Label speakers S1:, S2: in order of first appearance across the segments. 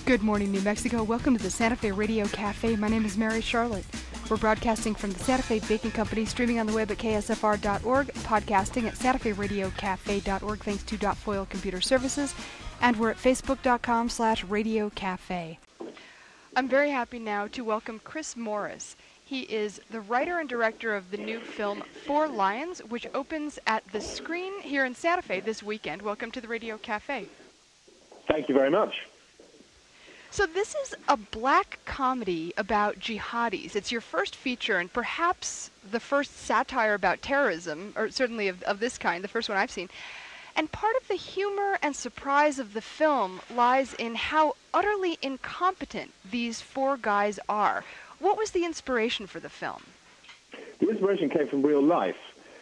S1: Good morning, New Mexico. Welcome to the Santa Fe Radio Cafe. My name is Mary Charlotte. We're broadcasting from the Santa Fe Baking Company, streaming on the web at ksfr.org, podcasting at santaferadiocafe.org, thanks to Foil Computer Services, and we're at facebook.com/Radio Cafe. I'm very happy now to welcome Chris Morris. He is the writer and director of the new film Four Lions, which opens at the Screen here in Santa Fe this weekend. Welcome to the Radio Cafe.
S2: Thank you very much.
S1: So this is a black comedy about jihadis. It's your first feature and perhaps the first satire about terrorism, or certainly of this kind, the first one I've seen. And part of the humor and surprise of the film lies in how utterly incompetent these four guys are. What was the inspiration for the film?
S2: The inspiration came from real life.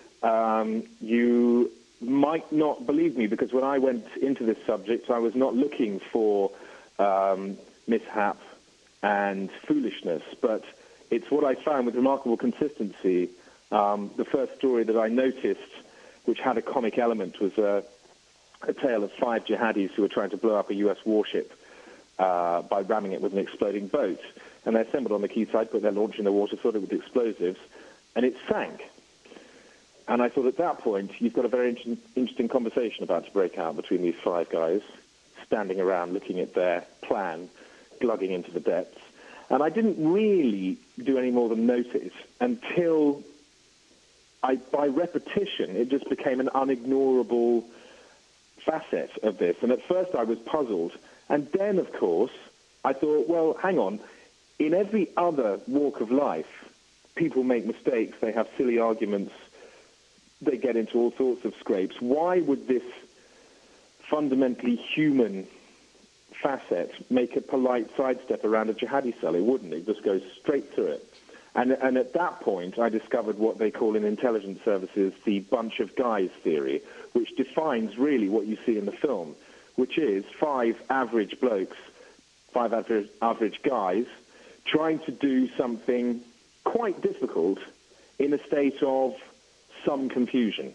S2: You might not believe me, because when I went into this subject, I was not looking for mishap and foolishness, but it's what I found with remarkable consistency. The first story that I noticed, which had a comic element, was a tale of 5 jihadis who were trying to blow up a U.S. warship by ramming it with an exploding boat. And they assembled on the quayside, put their launch in the water, filled it with explosives, and it sank. And I thought at that point, you've got a very interesting conversation about to break out between these 5 guys, standing around looking at their plan, glugging into the depths. And I didn't really do any more than notice until, by repetition, it just became an unignorable facet of this. And at first I was puzzled. And then, of course, I thought, well, hang on. In every other walk of life, people make mistakes, they have silly arguments, they get into all sorts of scrapes. Why would this fundamentally human facet make a polite sidestep around a jihadi cell? It wouldn't. It just goes straight through it. And at that point, I discovered what they call in intelligence services the bunch of guys theory, which defines really what you see in the film, which is 5 average blokes, 5 average guys, trying to do something quite difficult in a state of some confusion.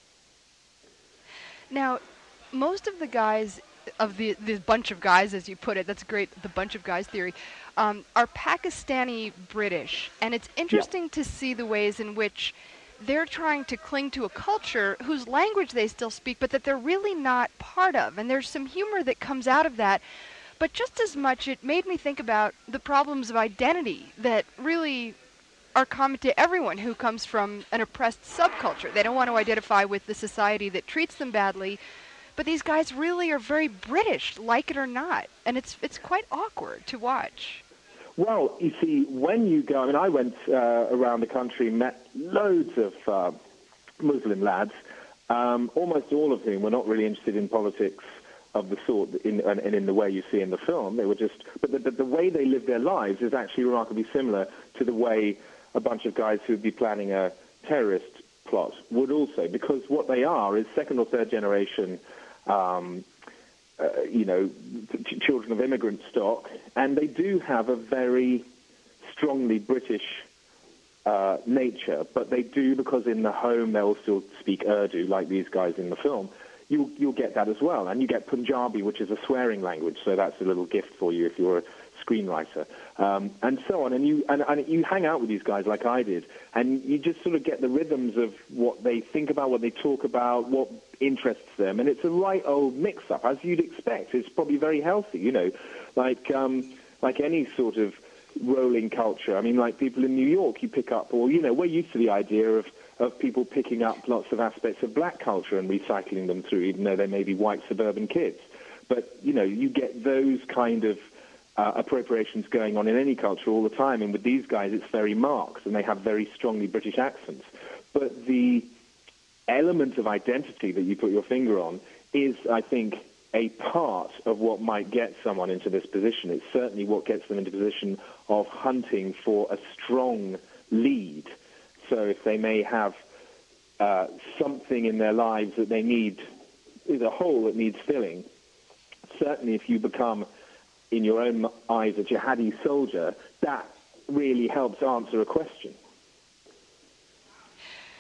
S1: Now, most of the guys, of the bunch of guys, as you put it, that's great, the bunch of guys theory, are Pakistani British. And it's interesting to see the ways in which they're trying to cling to a culture whose language they still speak, but that they're really not part of. And there's some humor that comes out of that. But just as much, it made me think about the problems of identity that really are common to everyone who comes from an oppressed subculture. They don't want to identify with the society that treats them badly, but these guys really are very British, like it or not, and it's quite awkward to watch.
S2: Well, you see, when you go, I mean, I went around the country, met loads of Muslim lads, almost all of whom were not really interested in politics of the sort in the way you see in the film. They were just, but the way they live their lives is actually remarkably similar to the way a bunch of guys who would be planning a terrorist plot would also, because what they are is second or third generation, children of immigrant stock, and they do have a very strongly British nature, but they do, because in the home they'll still speak Urdu like these guys in the film. You'll get that as well. And you get Punjabi, which is a swearing language, so that's a little gift for you if you're a screenwriter, and so on. And you hang out with these guys like I did, and you just sort of get the rhythms of what they think about, what they talk about, what interests them. And it's a right old mix-up, as you'd expect. It's probably very healthy, like any sort of rolling culture. I mean, like people in New York, you pick up, or, we're used to the idea of people picking up lots of aspects of black culture and recycling them through, even though they may be white suburban kids. But, you get those kind of appropriations going on in any culture all the time. And with these guys, it's very marked, and they have very strongly British accents. But the element of identity that you put your finger on is, I think, a part of what might get someone into this position. It's certainly what gets them into a position of hunting for a strong lead. So if they may have something in their lives that they need, is a hole that needs filling, certainly if you become, in your own eyes, a jihadi soldier, that really helps answer a question.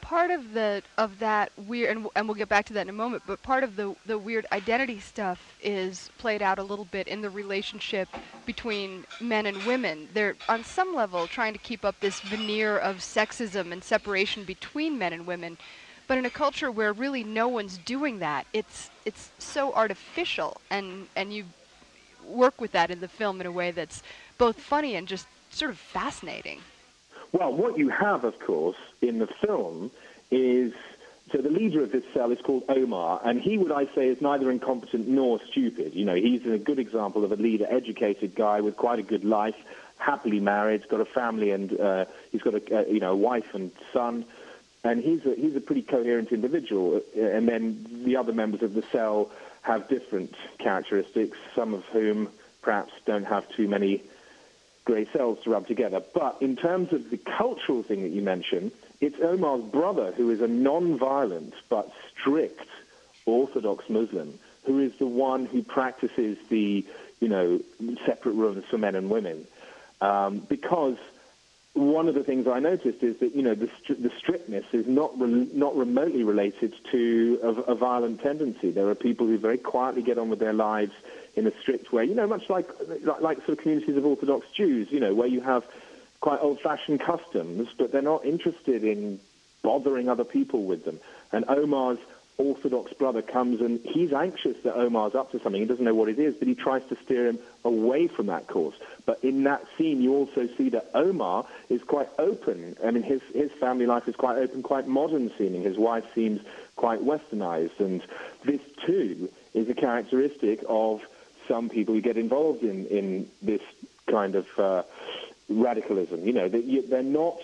S1: part of that weird, and we'll get back to that in a moment, but part of the weird identity stuff is played out a little bit in the relationship between men and women. They're on some level trying to keep up this veneer of sexism and separation between men and women, but in a culture where really no one's doing that, it's so artificial, and you work with that in the film in a way that's both funny and just sort of fascinating.
S2: Well, what you have, of course, in the film is, so the leader of this cell is called Omar, and he, would I say, is neither incompetent nor stupid. You know, he's a good example of a leader, educated guy with quite a good life, happily married, got a family, and he's got a wife and son, and he's a pretty coherent individual. And then the other members of the cell have different characteristics, some of whom perhaps don't have too many grey cells to rub together. But in terms of the cultural thing that you mentioned, it's Omar's brother, who is a non-violent but strict Orthodox Muslim, who is the one who practices the, separate rooms for men and women. Because one of the things I noticed is that, the strictness is not remotely related to a violent tendency. There are people who very quietly get on with their lives in a strict way, much like sort of communities of Orthodox Jews, where you have quite old-fashioned customs, but they're not interested in bothering other people with them. And Omar's Orthodox brother comes, and he's anxious that Omar's up to something. He doesn't know what it is, but he tries to steer him away from that course. But in that scene, you also see that Omar is quite open. I mean, his family life is quite open, quite modern-seeming. His wife seems quite westernized. And this, too, is a characteristic of some people who get involved in this kind of radicalism. They're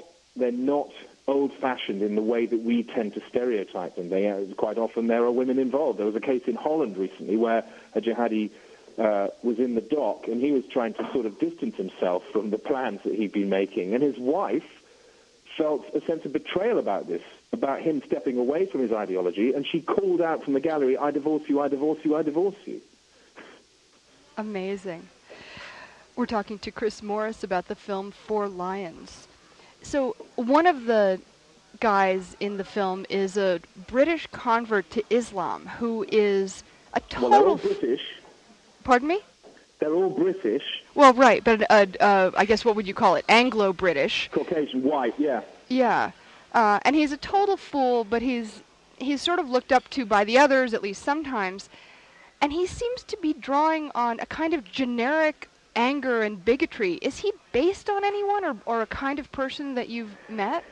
S2: not old-fashioned in the way that we tend to stereotype them. Quite often there are women involved. There was a case in Holland recently where a jihadi was in the dock, and he was trying to sort of distance himself from the plans that he'd been making, and his wife felt a sense of betrayal about this, about him stepping away from his ideology, and she called out from the gallery, "I divorce you, I divorce you, I divorce you."
S1: Amazing. We're talking to Chris Morris about the film Four Lions. So one of the guys in the film is a British convert to Islam who is a total...
S2: Well, they're all British.
S1: Pardon me?
S2: They're all British.
S1: Well, right, but I guess what would you call it? Anglo-British.
S2: Caucasian, white, yeah.
S1: Yeah. And he's a total fool, but he's sort of looked up to by the others, at least sometimes. And he seems to be drawing on a kind of generic anger and bigotry. Is he based on anyone or a kind of person that you've met?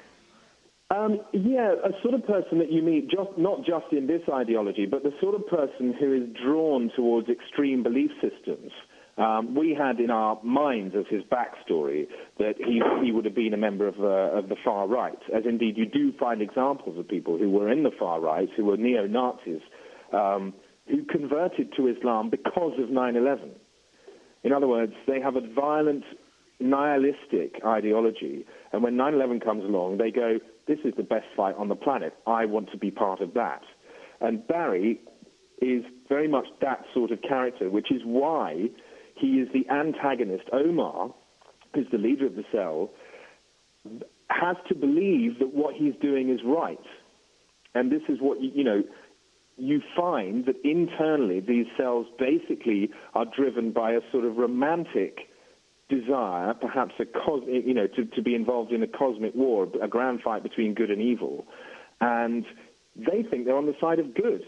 S2: Yeah, a sort of person that you meet, not just in this ideology, but the sort of person who is drawn towards extreme belief systems. We had in our minds as his backstory that he would have been a member of the far right, as indeed you do find examples of people who were in the far right, who were neo-Nazis, who converted to Islam because of 9/11. In other words, they have a violent, nihilistic ideology, and when 9/11 comes along, they go, "This is the best fight on the planet. I want to be part of that." And Barry is very much that sort of character, which is why he is the antagonist. Omar, who's the leader of the cell, has to believe that what he's doing is right. And this is what, you find that internally these cells basically are driven by a sort of romantic desire, perhaps to be involved in a cosmic war, a grand fight between good and evil. And they think they're on the side of good.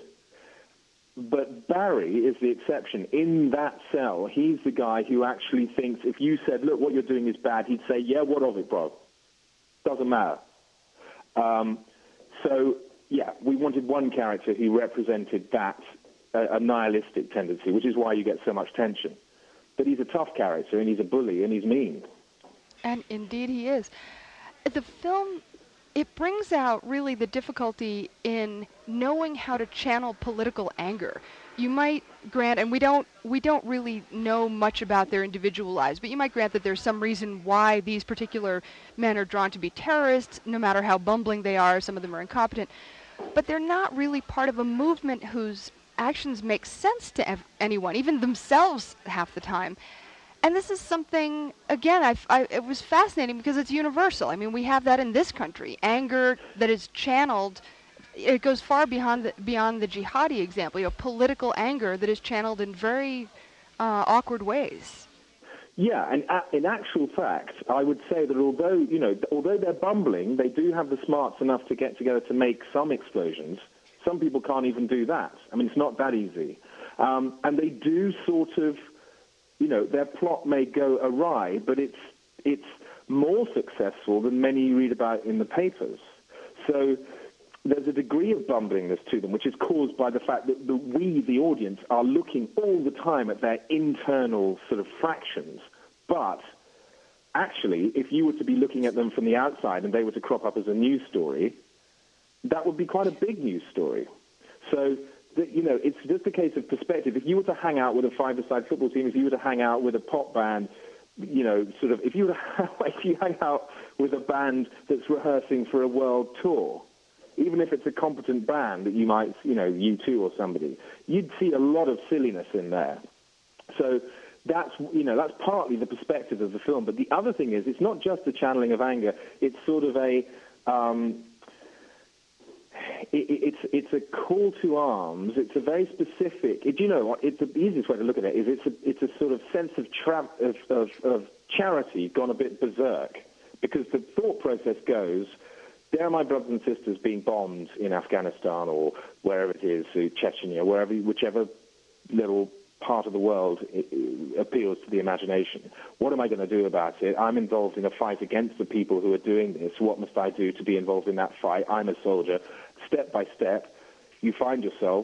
S2: But Barry is the exception. In that cell, he's the guy who actually thinks if you said, "Look, what you're doing is bad," he'd say, "Yeah, what of it, bro? Doesn't matter." Yeah, we wanted one character who represented that, a nihilistic tendency, which is why you get so much tension. But he's a tough character, and he's a bully, and he's mean.
S1: And indeed he is. The film, it brings out really the difficulty in knowing how to channel political anger. You might grant, and we don't really know much about their individual lives, but you might grant that there's some reason why these particular men are drawn to be terrorists, no matter how bumbling they are. Some of them are incompetent. But they're not really part of a movement whose actions make sense to anyone, even themselves half the time. And this is something, again, it was fascinating because it's universal. I mean, we have that in this country. Anger that is channeled, it goes far beyond the jihadi example, political anger that is channeled in very awkward ways.
S2: Yeah, and in actual fact, I would say that although they're bumbling, they do have the smarts enough to get together to make some explosions. Some people can't even do that. I mean, it's not that easy. And they do sort of, their plot may go awry, but it's more successful than many you read about in the papers. So there's a degree of bumblingness to them, which is caused by the fact that we, the audience, are looking all the time at their internal sort of fractions. But actually, if you were to be looking at them from the outside and they were to crop up as a news story, that would be quite a big news story. So, it's just a case of perspective. If you were to hang out with a five-a-side football team, if you were to hang out with a pop band, if you hang out with a band that's rehearsing for a world tour, even if it's a competent band that you might, U2 or somebody, you'd see a lot of silliness in there. So that's partly the perspective of the film. But the other thing is, it's not just the channeling of anger. It's sort of it's a call to arms. It's a very specific. Do you know what? It's the easiest way to look at it. It's a sort of sense of charity gone a bit berserk, because the thought process goes, there are my brothers and sisters being bombed in Afghanistan or wherever it is, Chechnya, whichever little part of the world appeals to the imagination. What am I going to do about it? I'm involved in a fight against the people who are doing this. What must I do to be involved in that fight? I'm a soldier. Step by step, you find yourself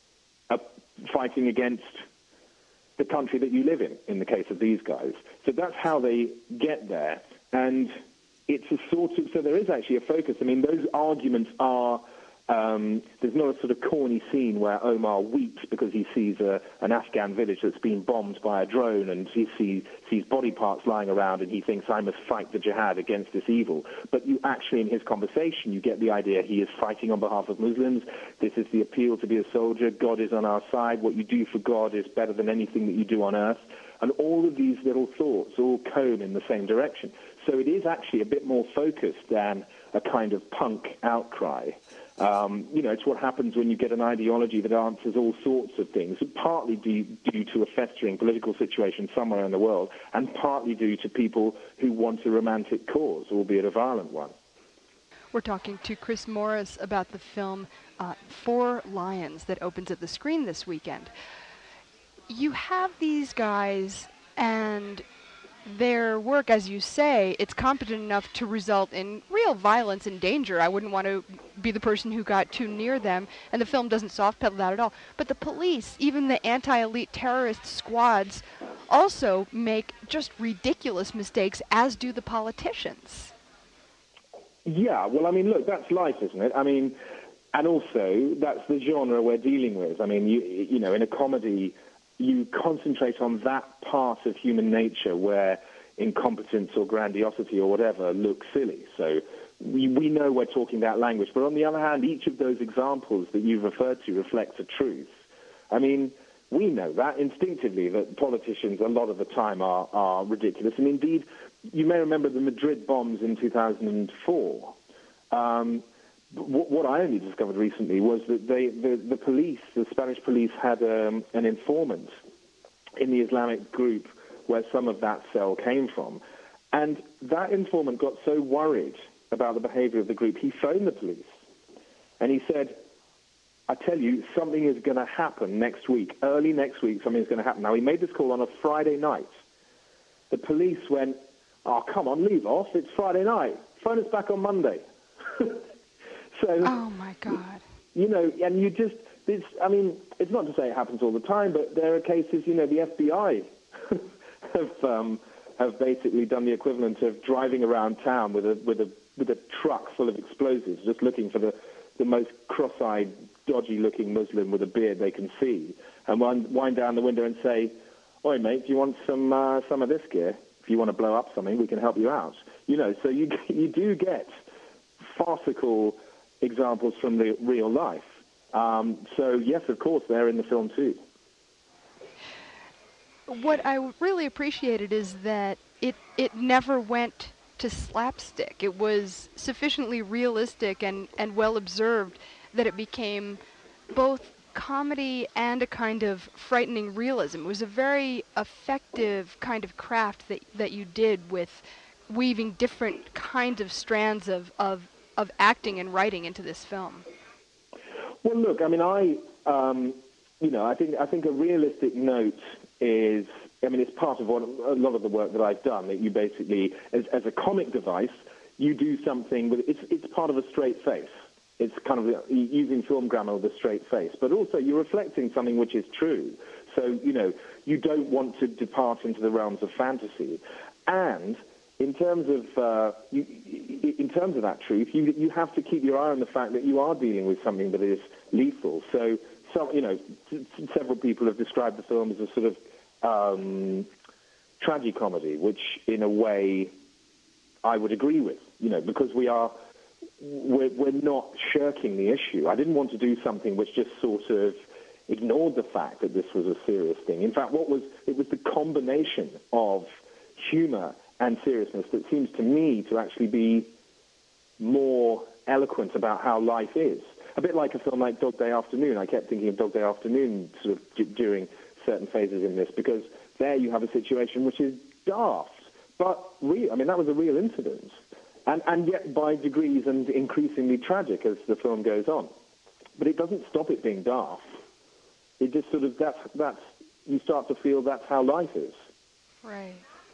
S2: fighting against the country that you live in the case of these guys. So that's how they get there. And it's a sort of, so there is actually a focus. I mean, those arguments are, there's not a sort of corny scene where Omar weeps because he sees an Afghan village that's been bombed by a drone, and he sees body parts lying around, and he thinks, I must fight the jihad against this evil. But you actually, in his conversation, you get the idea he is fighting on behalf of Muslims. This is the appeal to be a soldier. God is on our side. What you do for God is better than anything that you do on earth. And all of these little thoughts all cone in the same direction. So it is actually a bit more focused than a kind of punk outcry. It's what happens when you get an ideology that answers all sorts of things, partly due to a festering political situation somewhere in the world, and partly due to people who want a romantic cause, albeit a violent one.
S1: We're talking to Chris Morris about the film Four Lions that opens at the screen this weekend. You have these guys, and their work, as you say, it's competent enough to result in real violence and danger. I wouldn't want to be the person who got too near them, and the film doesn't soft pedal that at all. But the police, even the anti-elite terrorist squads, also make just ridiculous mistakes, as do the politicians.
S2: Yeah, well, I mean, look, that's life, isn't it? I mean, and also, that's the genre we're dealing with. I mean, you know, in a comedy, you concentrate on that part of human nature where incompetence or grandiosity or whatever looks silly. So we know we're talking that language. But on the other hand, each of those examples that you've referred to reflects a truth. I mean, we know that instinctively, that politicians a lot of the time are ridiculous. And indeed, you may remember the Madrid bombs in 2004. What I only discovered recently was that the police, the Spanish police, had an informant in the Islamic group where some of that cell came from. And that informant got so worried about the behavior of the group, he phoned the police. And he said, I tell you, something is going to happen next week. Early next week, something is going to happen. Now, he made this call on a Friday night. The police went, oh, come on, leave off. It's Friday night. Phone us back on Monday. So,
S1: oh, my God.
S2: You know, and you just, I mean, it's not to say it happens all the time, but there are cases, you know, the FBI have basically done the equivalent of driving around town with a truck full of explosives, just looking for the most cross-eyed, dodgy-looking Muslim with a beard they can see, and wind down the window and say, oi, mate, do you want some of this gear? If you want to blow up something, we can help you out. You know, so you do get farcical examples from the real life. So, yes, of course, they're in the film too.
S1: What I really appreciated is that it never went to slapstick. It was sufficiently realistic and well observed that it became both comedy and a kind of frightening realism. It was a very effective kind of craft that you did with weaving different kinds of strands of acting and writing into this film.
S2: Well, look, I mean, I think a realistic note is, I mean, it's part of a lot of the work that I've done. That you basically, as a comic device, you do something with it's part of a straight face. It's kind of using film grammar with a straight face, but also you're reflecting something which is true. So you don't want to depart into the realms of fantasy, and in terms of that truth, you have to keep your eye on the fact that you are dealing with something that is lethal. So several people have described the film as a sort of tragicomedy, which in a way I would agree with. Because we're not shirking the issue. I didn't want to do something which just sort of ignored the fact that this was a serious thing. In fact, it was the combination of humor and seriousness that seems to me to actually be more eloquent about how life is. A bit like a film like Dog Day Afternoon. I kept thinking of Dog Day Afternoon sort of during certain phases in this, because there you have a situation which is daft, but real. I mean, that was a real incident. And yet by degrees and increasingly tragic as the film goes on. But it doesn't stop it being daft. It just sort of, that's you start to feel that's how life is.
S1: Right.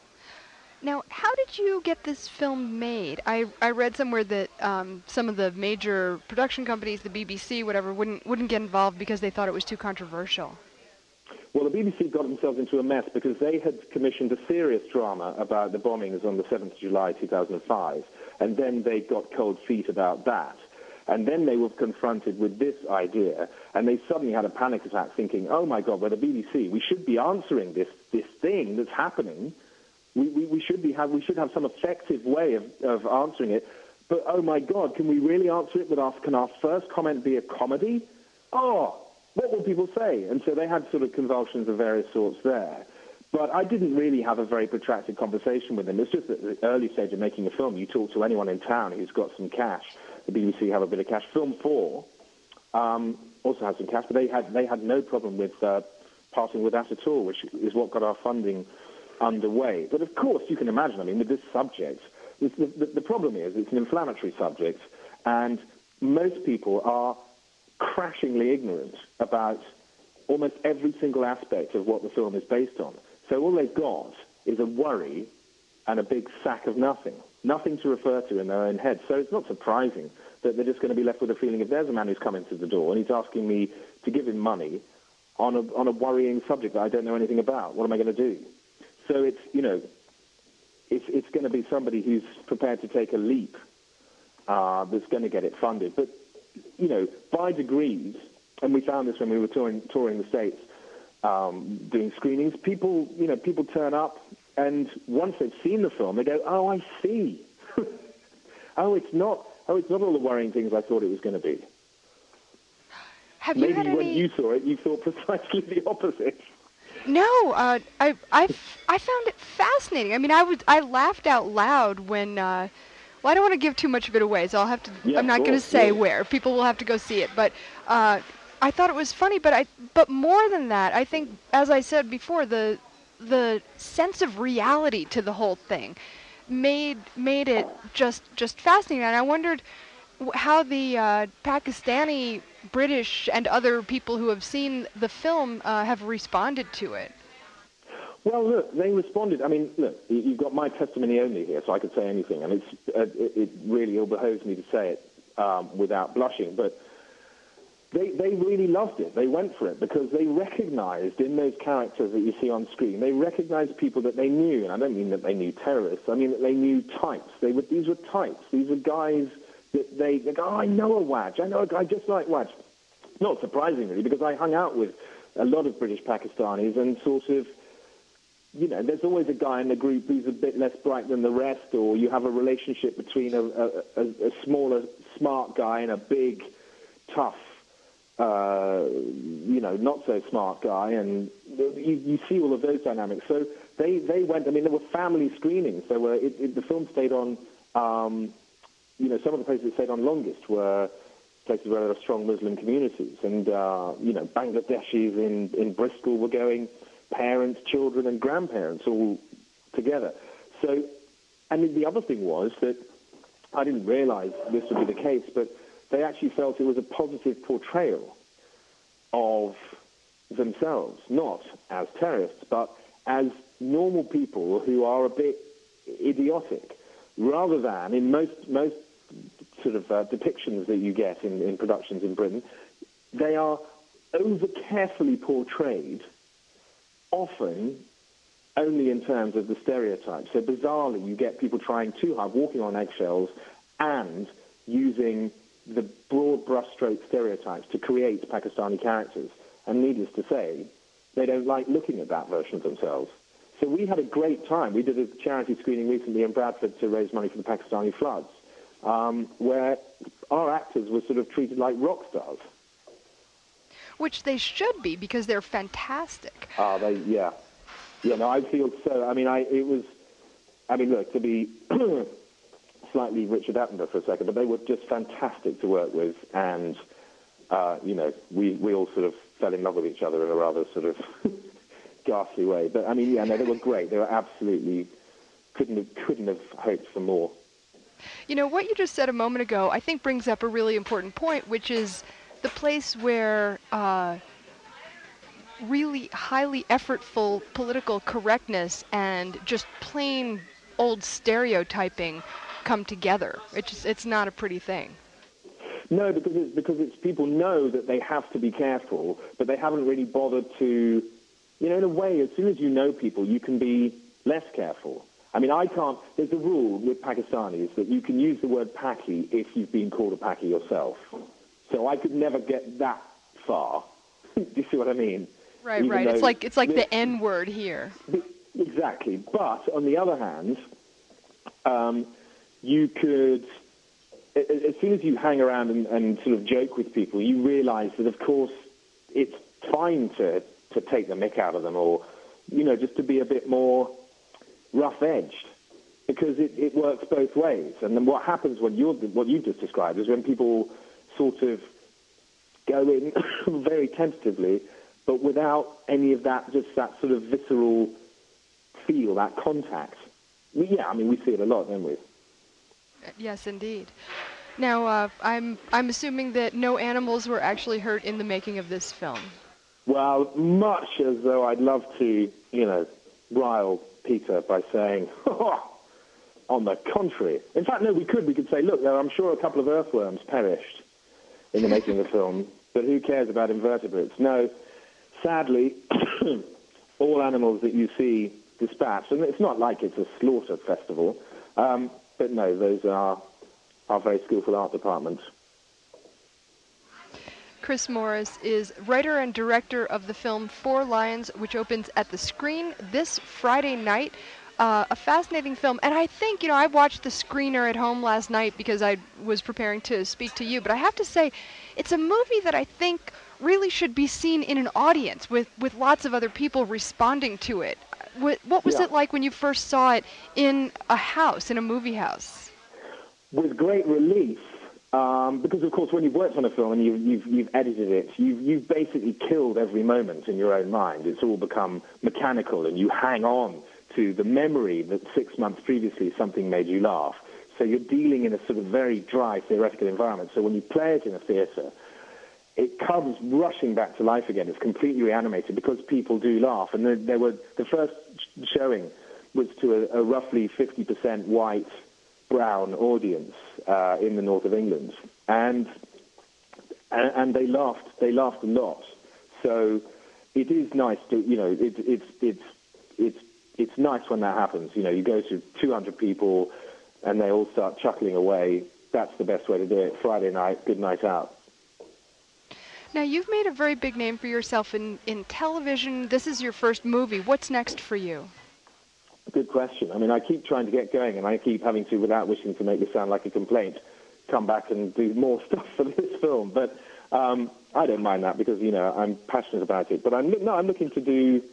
S1: Now, how did you get this film made? I read somewhere that some of the major production companies, the BBC, whatever, wouldn't get involved because they thought it was too controversial.
S2: Well, the BBC got themselves into a mess because they had commissioned a serious drama about the bombings on the 7th of July 2005, and then they got cold feet about that. And then they were confronted with this idea, and they suddenly had a panic attack thinking, oh my God, we're the BBC, we should be answering this thing that's happening. We should have some effective way of answering it. But oh my God, can we really answer it? Can our first comment be a comedy? Oh, what will people say? And so they had sort of convulsions of various sorts there. But I didn't really have a very protracted conversation with them. It's just at the early stage of making a film, you talk to anyone in town who's got some cash. The BBC have a bit of cash. Film 4 also has some cash, but they had no problem with parting with that at all, which is what got our funding underway. But of course, you can imagine, I mean, with this subject, the problem is it's an inflammatory subject, and most people are crashingly ignorant about almost every single aspect of what the film is based on. So all they've got is a worry and a big sack of nothing to refer to in their own head. So it's not surprising that they're just going to be left with a feeling if there's a man who's coming to the door and he's asking me to give him money on a worrying subject that I don't know anything about, what am I going to do? So it's it's going to be somebody who's prepared to take a leap that's going to get it funded. But by degrees, and we found this when we were touring the States, doing screenings, people turn up, and once they've seen the film, they go, oh, I see. it's not all the worrying things I thought it was going to be. Maybe when you saw it, you thought precisely the opposite.
S1: No, I found it fascinating. I mean, I laughed out loud when. Well, I don't want to give too much of it away, so I'll have to.
S2: Yeah,
S1: I'm not going to say where. People will have to go see it. But I thought it was funny. But more than that, I think, as I said before, the sense of reality to the whole thing made it just fascinating. And I wondered how the Pakistani, British, and other people who have seen the film have responded to it.
S2: Well, look, they responded. I mean, look, you've got my testimony only here, so I could say anything, and it really ill behoves me to say it without blushing. But they really loved it. They went for it because they recognized in those characters that you see on screen, they recognized people that they knew, and I don't mean that they knew terrorists. I mean that they knew types. These were types. These were guys that they go, oh, I know a Waj. I know a guy just like Waj. Not surprisingly, because I hung out with a lot of British Pakistanis and sort of, there's always a guy in the group who's a bit less bright than the rest, or you have a relationship between a smaller, smart guy and a big, tough, not so smart guy, and you see all of those dynamics. So they went. I mean, there were family screenings. There were the film stayed on. Some of the places it stayed on longest were places where there are strong Muslim communities, and Bangladeshis in Bristol were going, parents, children, and grandparents all together. So, and the other thing was that I didn't realize this would be the case, but they actually felt it was a positive portrayal of themselves, not as terrorists, but as normal people who are a bit idiotic, rather than in most sort of depictions that you get in productions in Britain, they are over carefully portrayed, often only in terms of the stereotypes. So bizarrely, you get people trying too hard, walking on eggshells, and using the broad brushstroke stereotypes to create Pakistani characters. And needless to say, they don't like looking at that version of themselves. So we had a great time. We did a charity screening recently in Bradford to raise money for the Pakistani floods, where our actors were sort of treated like rock stars.
S1: Which they should be, because they're fantastic.
S2: Yeah, no, I feel so. I mean, look, to be slightly Richard Attenborough for a second, but they were just fantastic to work with, and, we all sort of fell in love with each other in a rather sort of ghastly way. But, I mean, they were great. They were absolutely, couldn't have hoped for more.
S1: You know, what you just said a moment ago, I think brings up a really important point, which is the place where really highly effortful political correctness and just plain old stereotyping come together. It's not a pretty thing.
S2: No, because it's people know that they have to be careful, but they haven't really bothered to, in a way, as soon as you know people, you can be less careful. I mean, there's a rule with Pakistanis that you can use the word Paki if you've been called a Paki yourself. So I could never get that far. Do you see what I mean?
S1: Right. It's like the N word here.
S2: Exactly. But on the other hand, you could, as soon as you hang around and sort of joke with people, you realize that, of course, it's fine to take the mick out of them, or, just to be a bit more rough-edged, because it works both ways. And then what happens what you've just described is when people sort of go in very tentatively, but without any of that, just that sort of visceral feel, that contact. Yeah, I mean, we see it a lot, don't we?
S1: Yes, indeed. Now, I'm assuming that no animals were actually hurt in the making of this film.
S2: Well, much as though I'd love to, rile Peter by saying, on the contrary. In fact, no, we could say, look, I'm sure a couple of earthworms perished in the making of the film, but who cares about invertebrates? No, sadly, all animals that you see dispatched, and it's not like it's a slaughter festival, but no, those are our very skillful art department.
S1: Chris Morris is writer and director of the film Four Lions, which opens at the Screen this Friday night. A fascinating film, and I think, I watched the screener at home last night because I was preparing to speak to you, but I have to say, it's a movie that I think really should be seen in an audience with lots of other people responding to it. What was it like when you first saw it in a house, in a movie house?
S2: With great relief, because of course when you've worked on a film and you've edited it, you've basically killed every moment in your own mind. It's all become mechanical, and you hang on to the memory that 6 months previously something made you laugh. So you're dealing in a sort of very dry, theoretical environment. So when you play it in a theatre, it comes rushing back to life again. It's completely reanimated because people do laugh. And the first showing was to a roughly 50% white, brown audience in the north of England. And they laughed a lot. So it is nice to, it's nice when that happens. You go to 200 people and they all start chuckling away. That's the best way to do it. Friday night, good night out.
S1: Now, you've made a very big name for yourself in television. This is your first movie. What's next for you?
S2: Good question. I mean, I keep trying to get going, and I keep having to, without wishing to make this sound like a complaint, come back and do more stuff for this film. But I don't mind that because, I'm passionate about it. But I'm looking to do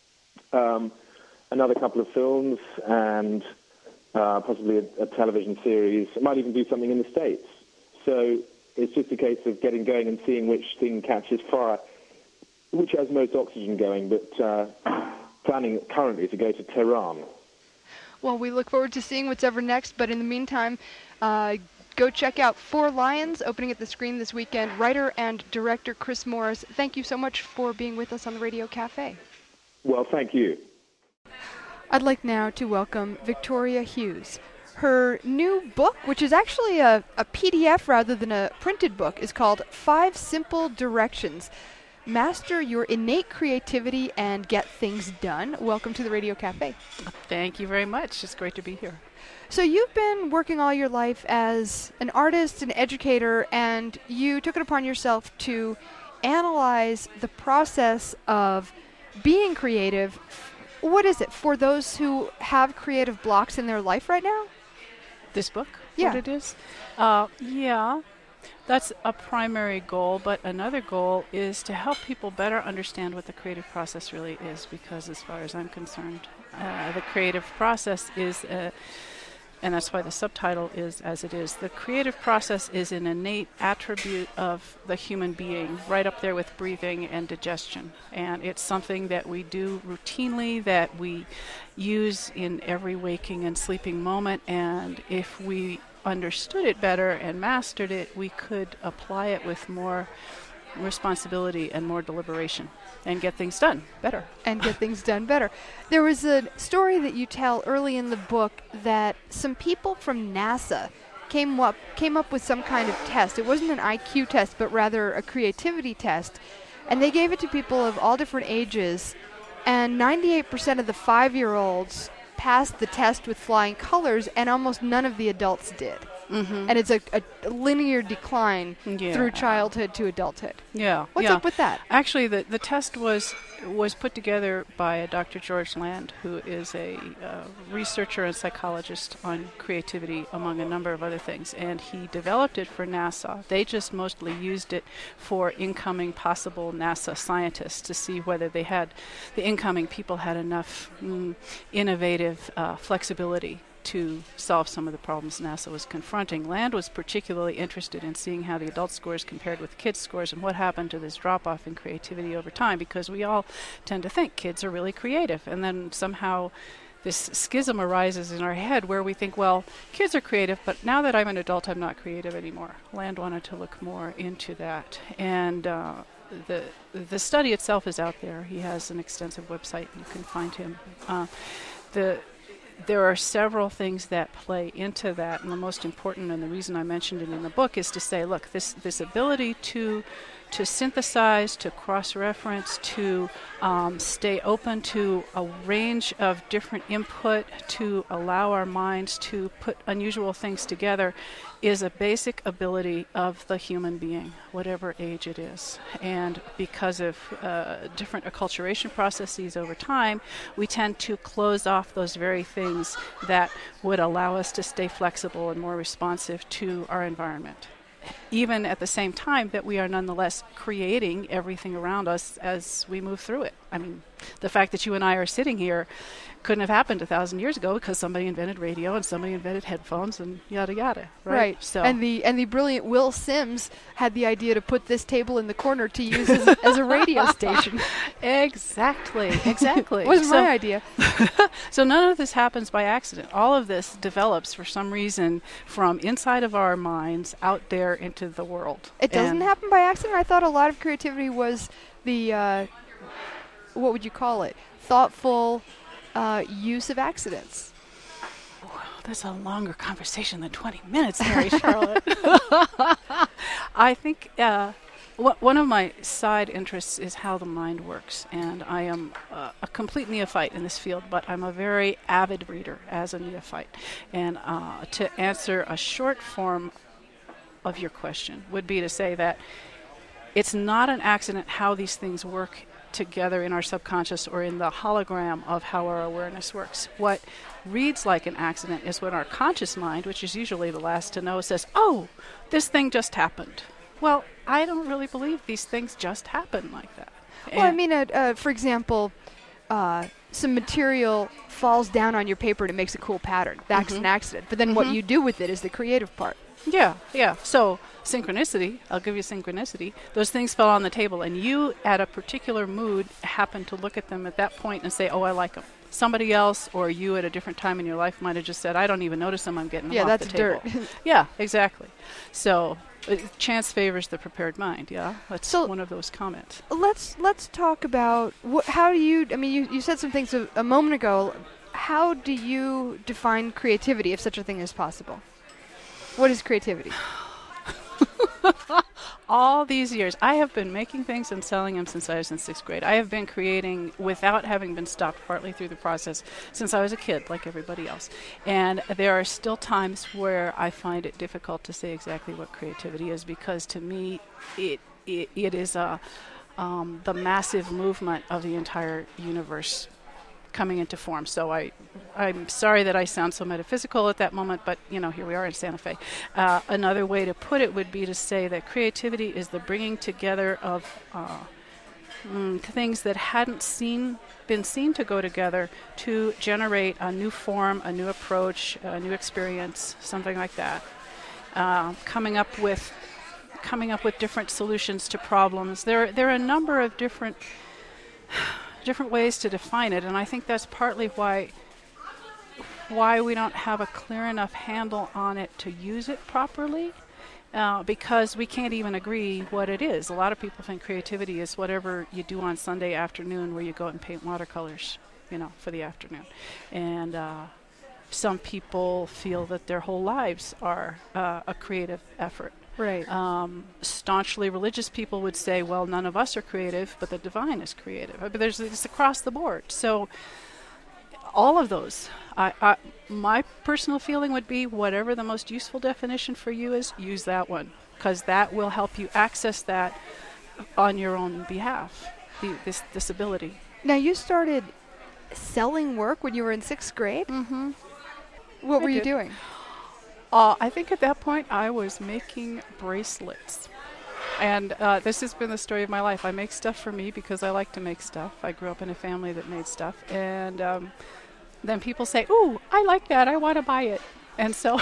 S2: another couple of films and possibly a television series. I might even do something in the States. So it's just a case of getting going and seeing which thing catches fire, which has most oxygen going, but planning currently to go to Tehran.
S1: Well, we look forward to seeing what's ever next, but in the meantime, go check out Four Lions, opening at the screen this weekend. Writer and director Chris Morris, thank you so much for being with us on the Radio Cafe.
S2: Well, thank you.
S1: I'd like now to welcome Victoria Hughes. Her new book, which is actually a PDF rather than a printed book, is called 5 Simple Directions. Master your innate creativity and get things done. Welcome to the Radio Cafe.
S3: Thank you very much. It's great to be here.
S1: So you've been working all your life as an artist, an educator, and you took it upon yourself to analyze the process of being creative. What is it for those who have creative blocks in their life right now?
S3: This book?
S1: Yeah.
S3: What it is? Yeah. That's a primary goal, but another goal is to help people better understand what the creative process really is, because as far as I'm concerned, the creative process is, and that's why the subtitle is as it is, the creative process is an innate attribute of the human being, right up there with breathing and digestion. And it's something that we do routinely, that we use in every waking and sleeping moment, and if we understood it better and mastered it, we could apply it with more responsibility and more deliberation and get things done better.
S1: There was a story that you tell early in the book that some people from NASA came up with some kind of test. It wasn't an IQ test, but rather a creativity test. And they gave it to people of all different ages, and 98% of the 5-year-olds passed the test with flying colors, and almost none of the adults did. Mm-hmm. And it's a linear decline through childhood to adulthood.
S3: Yeah.
S1: What's up with that?
S3: Actually, the test was put together by Dr. George Land, who is a researcher and psychologist on creativity, among a number of other things. And he developed it for NASA. They just mostly used it for incoming possible NASA scientists to see whether the incoming people had enough innovative flexibility to solve some of the problems NASA was confronting. Land was particularly interested in seeing how the adult scores compared with kids' scores and what happened to this drop-off in creativity over time, because we all tend to think kids are really creative, and then somehow this schism arises in our head where we think, well, kids are creative, but now that I'm an adult, I'm not creative anymore. Land wanted to look more into that. And the study itself is out there. He has an extensive website. You can find him. There are several things that play into that, and the most important, and the reason I mentioned it in the book, is to say, look, this ability to synthesize, to cross-reference, to stay open to a range of different input, to allow our minds to put unusual things together, is a basic ability of the human being, whatever age it is. And because of different acculturation processes over time, we tend to close off those very things that would allow us to stay flexible and more responsive to our environment, even at the same time that we are nonetheless creating everything around us as we move through it. I mean, the fact that you and I are sitting here couldn't have happened 1,000 years ago because somebody invented radio and somebody invented headphones and yada yada. Right.
S1: So. And the brilliant Will Sims had the idea to put this table in the corner to use as a radio station.
S3: Exactly.
S1: Wasn't my idea.
S3: So none of this happens by accident. All of this develops for some reason from inside of our minds out there into the world.
S1: It doesn't happen by accident. I thought a lot of creativity was the what would you call it? Thoughtful use of accidents.
S3: Well, that's a longer conversation than 20 minutes, Mary Charlotte. I think one of my side interests is how the mind works, and I am a complete neophyte in this field, but I'm a very avid reader as a neophyte. And to answer a short form of your question would be to say that it's not an accident how these things work together in our subconscious or in the hologram of how our awareness works. What reads like an accident is when our conscious mind, which is usually the last to know, says, oh, this thing just happened. Well, I don't really believe these things just happen like that.
S1: Well, I mean, for example, some material falls down on your paper and it makes a cool pattern. That's an accident. But then what you do with it is the creative part.
S3: Yeah. So synchronicity, I'll give you synchronicity. Those things fell on the table, and you, at a particular mood, happen to look at them at that point and say, oh, I like them. Somebody else or you at a different time in your life might have just said, I don't even notice them, I'm getting them off the table.
S1: Yeah, that's dirt.
S3: Yeah, exactly. So chance favors the prepared mind, yeah? That's one of those comments.
S1: Let's talk about, how do you, I mean, you said some things a moment ago. How do you define creativity, if such a thing is possible? What is creativity?
S3: All these years, I have been making things and selling them since I was in 6th grade. I have been creating without having been stopped, partly through the process, since I was a kid, like everybody else. And there are still times where I find it difficult to say exactly what creativity is, because to me, it is the massive movement of the entire universe coming into form. So I'm sorry that I sound so metaphysical at that moment, but here we are in Santa Fe. Another way to put it would be to say that creativity is the bringing together of things that hadn't been seen to go together to generate a new form, a new approach, a new experience, something like that. Coming up with different solutions to problems. There are a number of different ways to define it, and I think that's partly why we don't have a clear enough handle on it to use it properly, because we can't even agree what it is. A lot of people think creativity is whatever you do on Sunday afternoon where you go out and paint watercolors, for the afternoon. And some people feel that their whole lives are a creative effort.
S1: Right.
S3: Staunchly religious people would say, well, none of us are creative, but the divine is creative. But it's across the board. So all of those, my personal feeling would be whatever the most useful definition for you is, use that one, because that will help you access that on your own behalf, this ability.
S1: Now, you started selling work when you were in 6th grade?
S3: Mm-hmm.
S1: What were you doing?
S3: I think at that point I was making bracelets. And this has been the story of my life. I make stuff for me because I like to make stuff. I grew up in a family that made stuff. And then people say, ooh, I like that. I want to buy it. And so,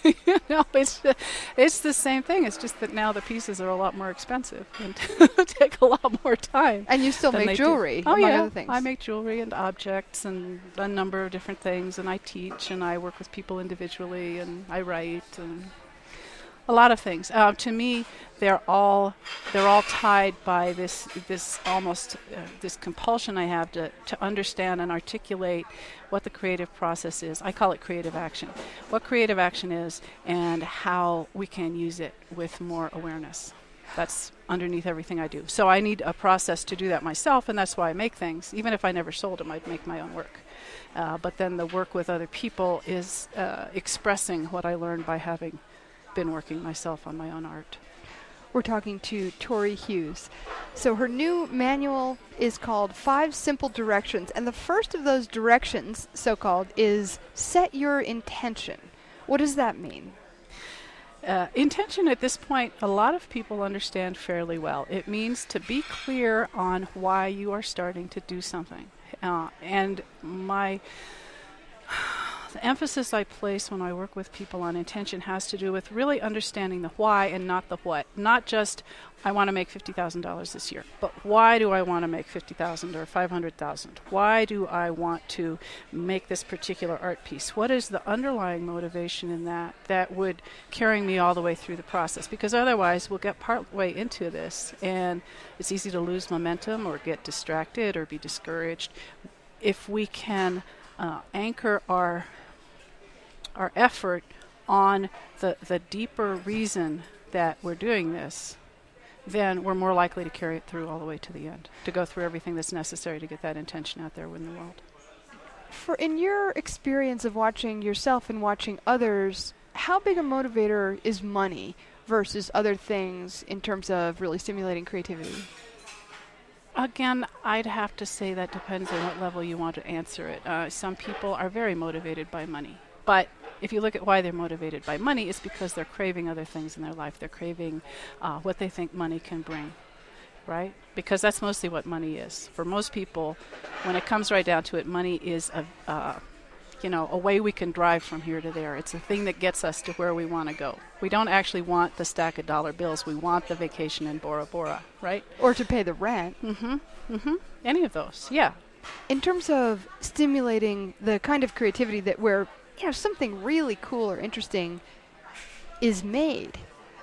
S3: it's the same thing. It's just that now the pieces are a lot more expensive and take a lot more time.
S1: And you still make jewelry,
S3: among
S1: other things.
S3: I make jewelry and objects and a number of different things. And I teach and I work with people individually and I write and a lot of things. To me, they're all tied by this almost this compulsion I have to understand and articulate what the creative process is. I call it creative action. What creative action is and how we can use it with more awareness. That's underneath everything I do. So I need a process to do that myself, and that's why I make things. Even if I never sold them, I'd make my own work. But then the work with other people is expressing what I learned by having been working myself on my own art.
S1: We're talking to Tori Hughes. So her new manual is called 5 Simple Directions, and the first of those directions, so-called, is set your intention. What does that mean?
S3: Intention at this point, a lot of people understand fairly well. It means to be clear on why you are starting to do something. And the emphasis I place when I work with people on intention has to do with really understanding the why and not the what. Not just, I want to make $50,000 this year, but why do I want to make $50,000 or $500,000? Why do I want to make this particular art piece? What is the underlying motivation in that would carry me all the way through the process? Because otherwise we'll get part way into this and it's easy to lose momentum or get distracted or be discouraged. If we can anchor our effort on the deeper reason that we're doing this, then we're more likely to carry it through all the way to the end, to go through everything that's necessary to get that intention out there in the world.
S1: In your experience of watching yourself and watching others, how big a motivator is money versus other things in terms of really stimulating creativity?
S3: Again, I'd have to say that depends on what level you want to answer it. Some people are very motivated by money, but if you look at why they're motivated by money, it's because they're craving other things in their life. They're craving what they think money can bring, right? Because that's mostly what money is. For most people, when it comes right down to it, money is a way we can drive from here to there. It's a thing that gets us to where we want to go. We don't actually want the stack of dollar bills. We want the vacation in Bora Bora, right?
S1: Or to pay the rent.
S3: Any of those, yeah.
S1: In terms of stimulating the kind of creativity that where something really cool or interesting is made,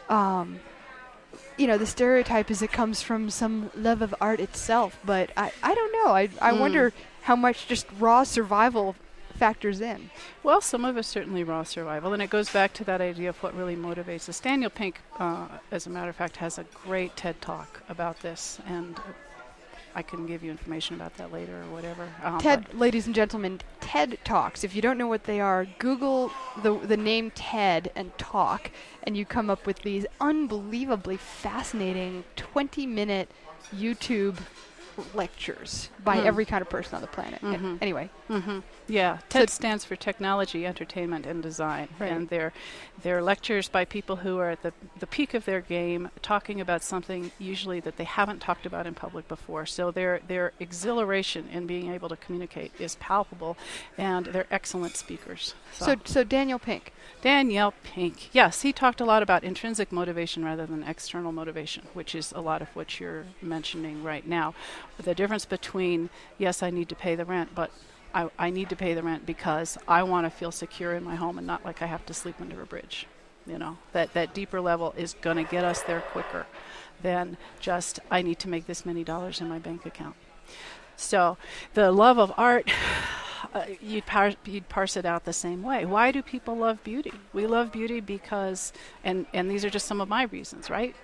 S1: the stereotype is it comes from some love of art itself, but I don't know. I wonder how much just raw survival factors in.
S3: Well, some of it's certainly raw survival, and it goes back to that idea of what really motivates us. Daniel Pink, as a matter of fact, has a great TED Talk about this, and I can give you information about that later or whatever.
S1: TED, ladies and gentlemen, TED Talks. If you don't know what they are, Google the name TED and Talk, and you come up with these unbelievably fascinating 20-minute YouTube lectures by every kind of person on the planet. Anyway.
S3: Yeah, TED stands for Technology, Entertainment, and Design.
S1: Right.
S3: And they're lectures by people who are at the peak of their game, talking about something usually that they haven't talked about in public before. So their exhilaration in being able to communicate is palpable, and they're excellent speakers.
S1: So Daniel Pink.
S3: Daniel Pink. Yes, he talked a lot about intrinsic motivation rather than external motivation, which is a lot of what you're mentioning right now. The difference between, yes, I need to pay the rent, but I need to pay the rent because I want to feel secure in my home and not like I have to sleep under a bridge. That deeper level is going to get us there quicker than just I need to make this many dollars in my bank account. So the love of art, you'd parse it out the same way. Why do people love beauty? We love beauty because, and these are just some of my reasons, right?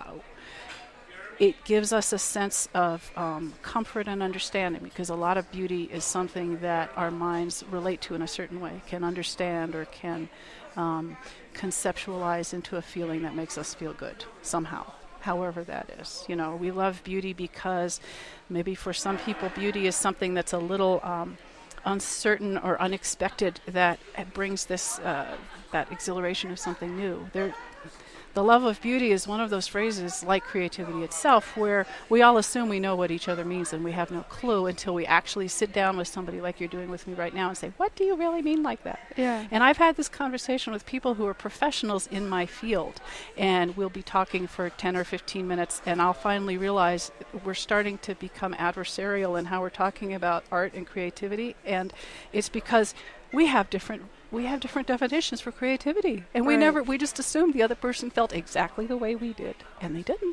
S3: It gives us a sense of comfort and understanding, because a lot of beauty is something that our minds relate to in a certain way, can understand or can conceptualize into a feeling that makes us feel good somehow, however that is. We love beauty because maybe for some people beauty is something that's a little uncertain or unexpected, that brings this that exhilaration of something new. The love of beauty is one of those phrases, like creativity itself, where we all assume we know what each other means and we have no clue until we actually sit down with somebody like you're doing with me right now and say, what do you really mean like that?
S1: Yeah.
S3: And I've had this conversation with people who are professionals in my field, and we'll be talking for 10 or 15 minutes, and I'll finally realize we're starting to become adversarial in how we're talking about art and creativity, and it's because we have different definitions for creativity, and we just assumed the other person felt exactly the way we did, and they didn't.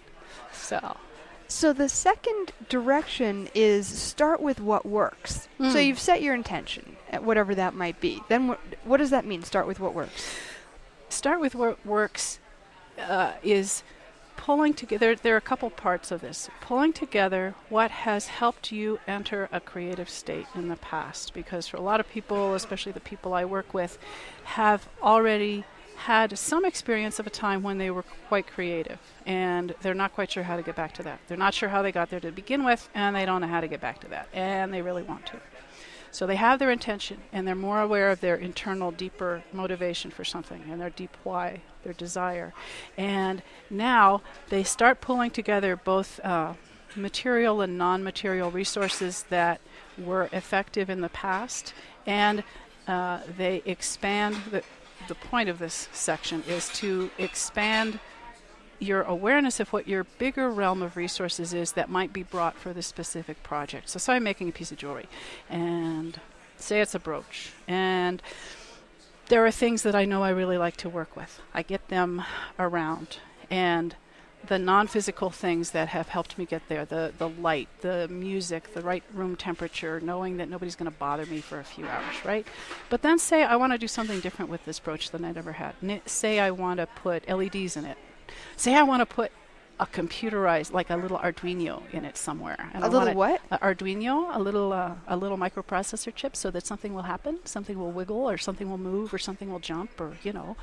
S3: So
S1: the second direction is start with what works. So you've set your intention, at whatever that might be. Then what does that mean, start with what works?
S3: Start with what works is pulling together. There are a couple parts of this. Pulling together what has helped you enter a creative state in the past, because for a lot of people, especially the people I work with, have already had some experience of a time when they were quite creative, and they're not quite sure how to get back to that. They're not sure how they got there to begin with, and they don't know how to get back to that, and they really want to. So they have their intention, and they're more aware of their internal, deeper motivation for something, and their deep why, their desire. And now they start pulling together both material and non-material resources that were effective in the past, and they expand. The point of this section is to expand your awareness of what your bigger realm of resources is that might be brought for this specific project. So I'm making a piece of jewelry, and say it's a brooch, and there are things that I know I really like to work with. I get them around, and the non-physical things that have helped me get there, the light, the music, the right room temperature, knowing that nobody's going to bother me for a few hours, right? But then say I want to do something different with this brooch than I'd ever had. Say I want to put LEDs in it. Say I want to put a computerized, like a little Arduino in it somewhere. And
S1: a little what?
S3: Arduino, a little microprocessor chip, so that something will happen, something will wiggle, or something will move, or something will jump, or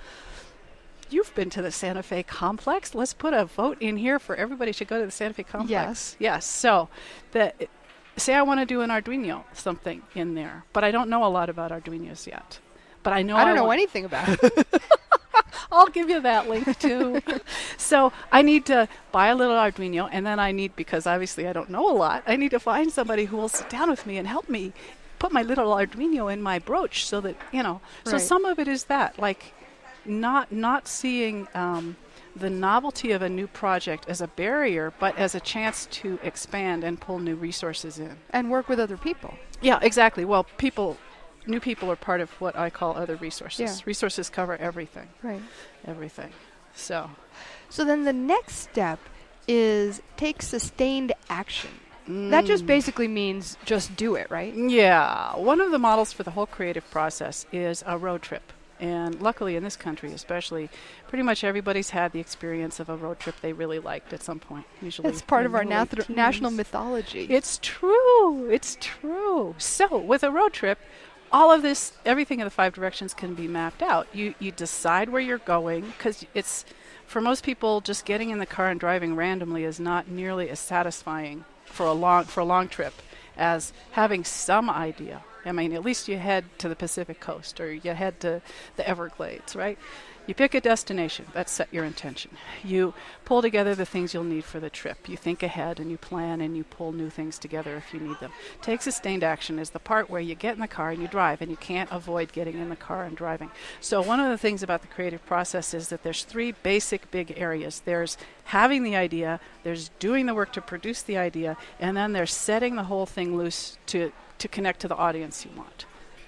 S3: You've been to the Santa Fe complex. Let's put a vote in here for everybody should go to the Santa Fe complex. Yes. So, say I want to do an Arduino something in there, but I don't know a lot about Arduinos yet. but I know
S1: I don't know
S3: want-
S1: anything about it.
S3: I'll give you that link too. So I need to buy a little Arduino, and then I need, because obviously I don't know a lot, I need to find somebody who will sit down with me and help me put my little Arduino in my brooch so that, So
S1: Right.
S3: some of it is that, like not seeing the novelty of a new project as a barrier, but as a chance to expand and pull new resources in.
S1: And work with other people.
S3: Yeah, exactly. Well, new people are part of what I call other resources.
S1: Yeah.
S3: Resources cover everything.
S1: Right.
S3: Everything. So
S1: then the next step is take sustained action. That just basically means just do it, right?
S3: yeah, one of the models for the whole creative process is a road trip. And luckily in this country especially, pretty much everybody's had the experience of a road trip they really liked at some point. Usually
S1: It's part
S3: in
S1: of our
S3: their late
S1: national
S3: teens.
S1: mythology.
S3: It's true. It's true. So with a road trip, all of this, everything in the 5 directions can be mapped out. You decide where you're going, because it's, for most people, just getting in the car and driving randomly is not nearly as satisfying for a long trip as having some idea. I mean, at least you head to the Pacific Coast or you head to the Everglades, right? You pick a destination. That's set your intention. You pull together the things you'll need for the trip. You think ahead and you plan and you pull new things together if you need them. Take sustained action is the part where you get in the car and you drive, and you can't avoid getting in the car and driving. So one of the things about the creative process is that there's 3 basic big areas. There's having the idea, there's doing the work to produce the idea, and then there's setting the whole thing loose to connect to the audience you want.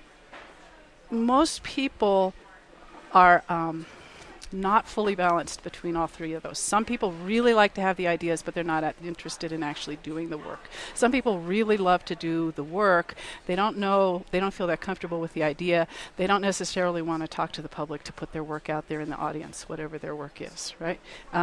S3: Most people are not fully balanced between all 3 of those. Some people really like to have the ideas, but they're not interested in actually doing the work. Some people really love to do the work. They don't feel that comfortable with the idea. They don't necessarily want to talk to the public to put their work out there in the audience, whatever their work is, right?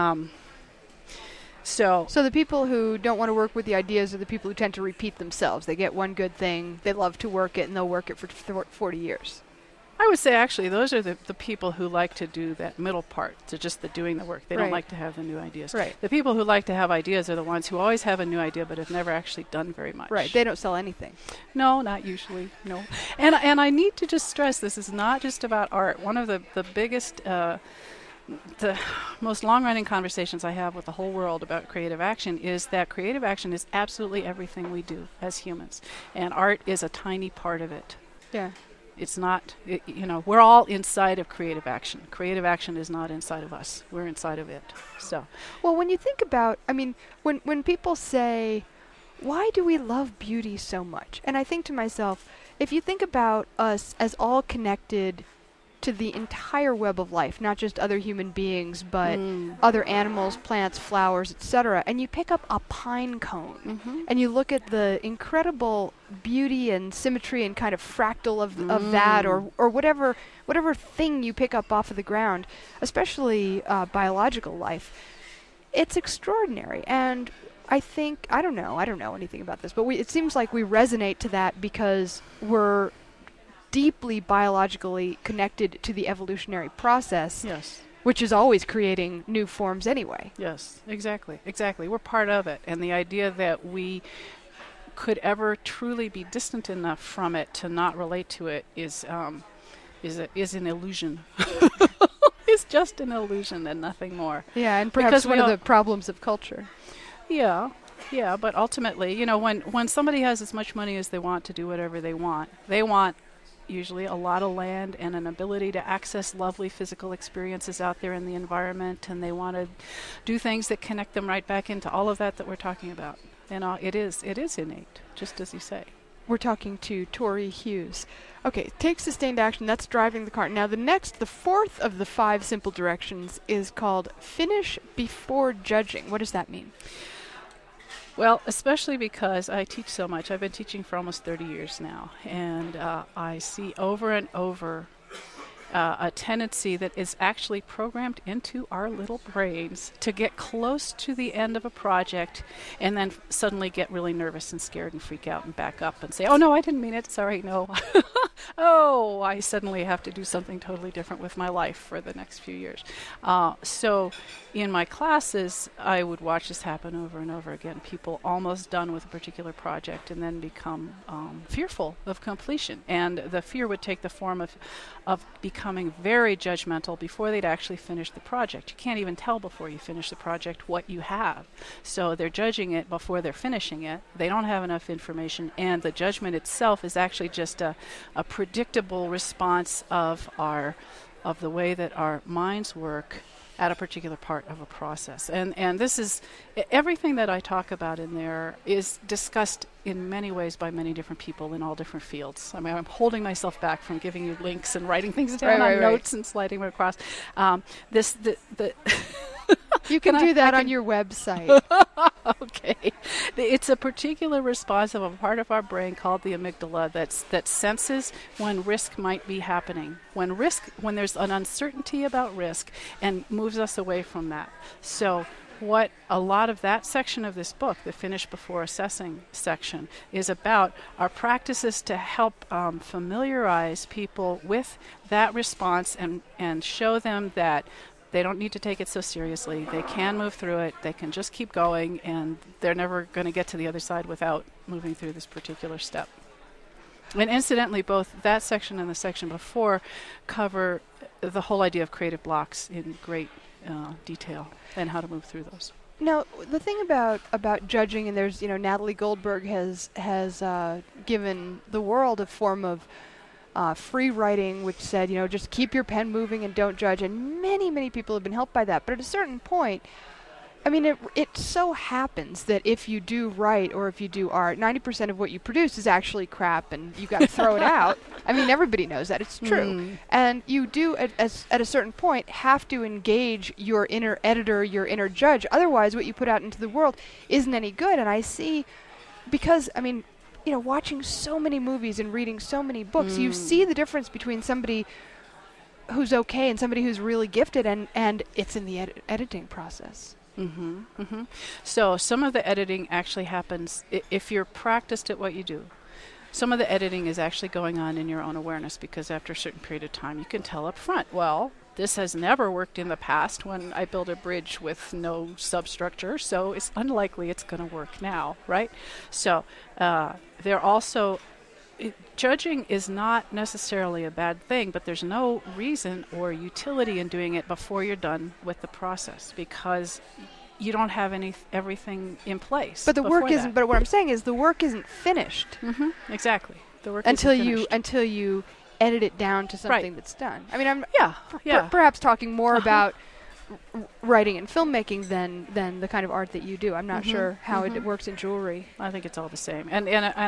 S3: So
S1: the people who don't want to work with the ideas are the people who tend to repeat themselves. They get one good thing, they love to work it, and they'll work it for 40 years.
S3: I would say actually those are the people who like to do that middle part, to just the doing the work. They don't
S1: Right.
S3: like to have the new ideas.
S1: Right.
S3: The people who like to have ideas are the ones who always have a new idea but have never actually done very much.
S1: Right. They don't sell anything.
S3: No, not usually. No. And I need to just stress, this is not just about art. One of the biggest, the most long-running conversations I have with the whole world about creative action is that creative action is absolutely everything we do as humans. And art is a tiny part of it.
S1: Yeah.
S3: It's not, we're all inside of creative action. Creative action is not inside of us. We're inside of it. So,
S1: Well, when you think about, when people say, why do we love beauty so much? And I think to myself, if you think about us as all connected to the entire web of life, not just other human beings, but other animals, plants, flowers, etc., and you pick up a pine cone and you look at the incredible beauty and symmetry and kind of fractal of that, or whatever thing you pick up off of the ground, especially biological life, it's extraordinary. And I think, I don't know anything about this, but it seems like we resonate to that because we're deeply biologically connected to the evolutionary process,
S3: yes.
S1: which is always creating new forms anyway.
S3: Yes, exactly. We're part of it. And the idea that we could ever truly be distant enough from it to not relate to it is an illusion. It's just an illusion and nothing more.
S1: Yeah, and perhaps
S3: Because
S1: one of the problems of culture.
S3: Yeah, but ultimately, when somebody has as much money as they want to do whatever they want usually a lot of land and an ability to access lovely physical experiences out there in the environment, and they want to do things that connect them right back into all of that we're talking about. It is innate, just as you say.
S1: We're talking to Tori Hughes. Okay, take sustained action, that's driving the car. Now the fourth of the 5 simple directions is called finish before judging. What does that mean?
S3: Well, especially because I teach so much. I've been teaching for almost 30 years now, and I see over and over a tendency that is actually programmed into our little brains to get close to the end of a project and then suddenly get really nervous and scared and freak out and back up and say, oh no, I didn't mean it, sorry, no. Oh, I suddenly have to do something totally different with my life for the next few years. So in my classes, I would watch this happen over and over again. People almost done with a particular project and then become fearful of completion. And the fear would take the form of becoming very judgmental before they'd actually finish the project. You can't even tell before you finish the project what you have. So they're judging it before they're finishing it. They don't have enough information, and the judgment itself is actually just a predictable response of the way that our minds work at a particular part of a process. And this is everything that I talk about in there is discussed in many ways by many different people in all different fields. I mean, I'm holding myself back from giving you links and writing things down on notes and sliding them across.
S1: You can do that on your website.
S3: Okay. It's a particular response of a part of our brain called the amygdala that senses when risk might be happening. When there's an uncertainty about risk, and moves us away from that. So what a lot of that section of this book, the Finish Before Assessing section, is about are practices to help familiarize people with that response and show them that they don't need to take it so seriously. They can move through it. They can just keep going, and they're never going to get to the other side without moving through this particular step. And incidentally, both that section and the section before cover the whole idea of creative blocks in great detail and how to move through those.
S1: Now, the thing about judging, and there's, Natalie Goldberg has given the world a form of free writing, which said, just keep your pen moving and don't judge. And many, many people have been helped by that. But at a certain point, I mean, it so happens that if you do write or if you do art, 90% of what you produce is actually crap, and you got to throw it out. I mean, everybody knows that. It's true. And you do, at a certain point, have to engage your inner editor, your inner judge. Otherwise, what you put out into the world isn't any good. And I see, because, I mean, watching so many movies and reading so many books, you see the difference between somebody who's okay and somebody who's really gifted, and it's in the editing process.
S3: So some of the editing actually happens if you're practiced at what you do. Some of the editing is actually going on in your own awareness, because after a certain period of time you can tell up front, well, this has never worked in the past when I built a bridge with no substructure, so it's unlikely it's going to work now, right? So they're also judging is not necessarily a bad thing, but there's no reason or utility in doing it before you're done with the process, because you don't have everything in place.
S1: But the work isn't. But what I'm saying is the work isn't finished.
S3: Exactly. The work
S1: until
S3: you
S1: edit it down to something that's done. I mean, I'm perhaps talking more about writing and filmmaking than the kind of art that you do. I'm not sure how it works in jewelry.
S3: I think it's all the same. And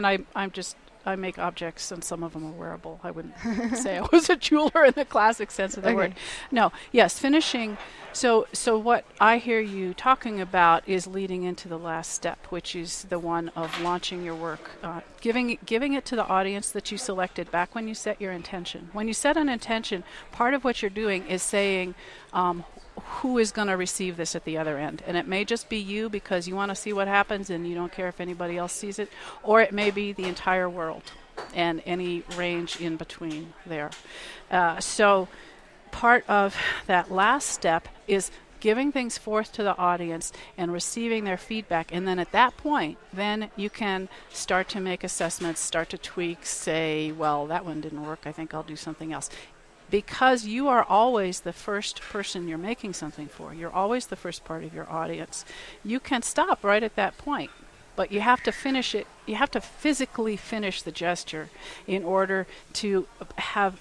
S3: I make objects, and some of them are wearable. I wouldn't say I was a jeweler in the classic sense of the word. No, yes, finishing. So what I hear you talking about is leading into the last step, which is the one of launching your work, giving it to the audience that you selected back when you set your intention. When you set an intention, part of what you're doing is saying, who is going to receive this at the other end. And it may just be you because you want to see what happens and you don't care if anybody else sees it, or it may be the entire world and any range in between there. So part of that last step is giving things forth to the audience and receiving their feedback. And then at that point, then you can start to make assessments, start to tweak, say, well, that one didn't work, I think I'll do something else. Because you are always the first person you're making something for. You're always the first part of your audience. You can stop right at that point, but you have to finish it. You have to physically finish the gesture in order to have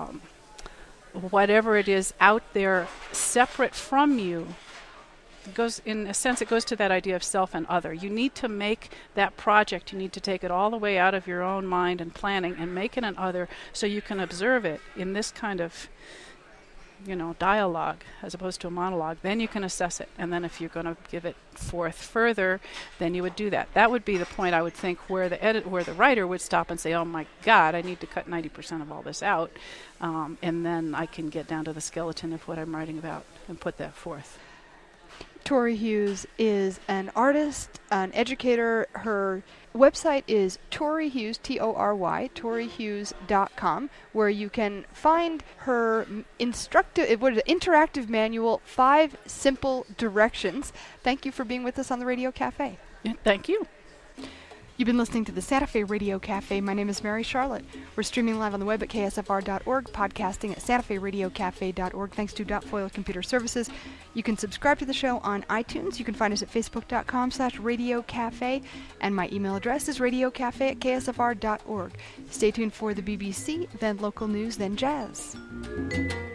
S3: whatever it is out there separate from you. It goes, in a sense, it goes to that idea of self and other. You need to make that project, you need to take it all the way out of your own mind and planning and make it an other so you can observe it in this kind of dialogue as opposed to a monologue, then you can assess it. And then if you're going to give it forth further, then you would do that. That would be the point, I would think, where the writer would stop and say, oh my God, I need to cut 90% of all this out. And then I can get down to the skeleton of what I'm writing about and put that forth.
S1: Tori Hughes is an artist, an educator. Her website is Tori Hughes, Tory, ToriHughes.com, where you can find her interactive manual, 5 simple directions. Thank you for being with us on the Radio Cafe.
S3: Yeah, thank you.
S1: You've been listening to the Santa Fe Radio Cafe. My name is Mary Charlotte. We're streaming live on the web at ksfr.org, podcasting at santaferadiocafe.org. Thanks to Dotfoil Computer Services. You can subscribe to the show on iTunes. You can find us at facebook.com/radiocafe. And my email address is radiocafe@ksfr.org. Stay tuned for the BBC, then local news, then jazz.